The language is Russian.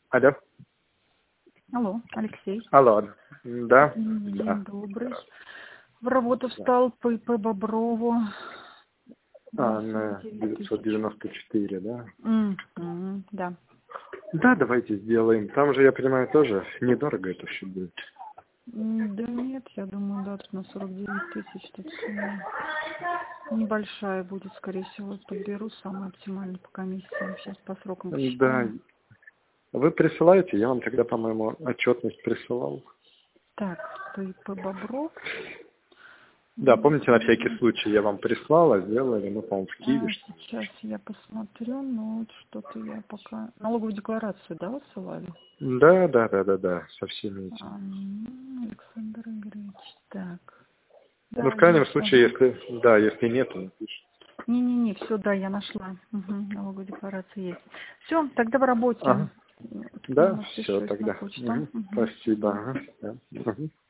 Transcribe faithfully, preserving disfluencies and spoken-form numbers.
Алло. Алло, Алексей. Алло. Да. День Да. добрый. В работу встал по ИП Боброву. А, на девятьсот девяносто четыре, да? Mm-hmm, да. Да, давайте сделаем. Там же, я понимаю, тоже недорого это все будет. Да нет, я думаю, да, тут на сорок девять тысяч тут сумма небольшая будет, скорее всего, подберу самый оптимальный по комиссиям. Сейчас по срокам Да. посчитаем. Вы присылаете? Я вам тогда, по-моему, отчетность присылал. Так, по ИП Бобров. Да, помните, на всякий случай я вам прислала, сделали, ну, по-моему, в Киеве. А, сейчас я посмотрю, но вот что-то я пока... Налоговую декларацию, да, высылали? Да, да, да, да, да, со всеми этими. А, Александр Игоревич, так. Ну, Да, в крайнем есть, случае, ага. если, да, если нет, то напишите. Не-не-не, все, да, я нашла. Угу, налоговая декларация есть. Все, тогда в работе. Ага. К Да, вам все отпишусь на тогда. почту. Мгм. Угу, Спасибо. да. Ага. Да. Мгм.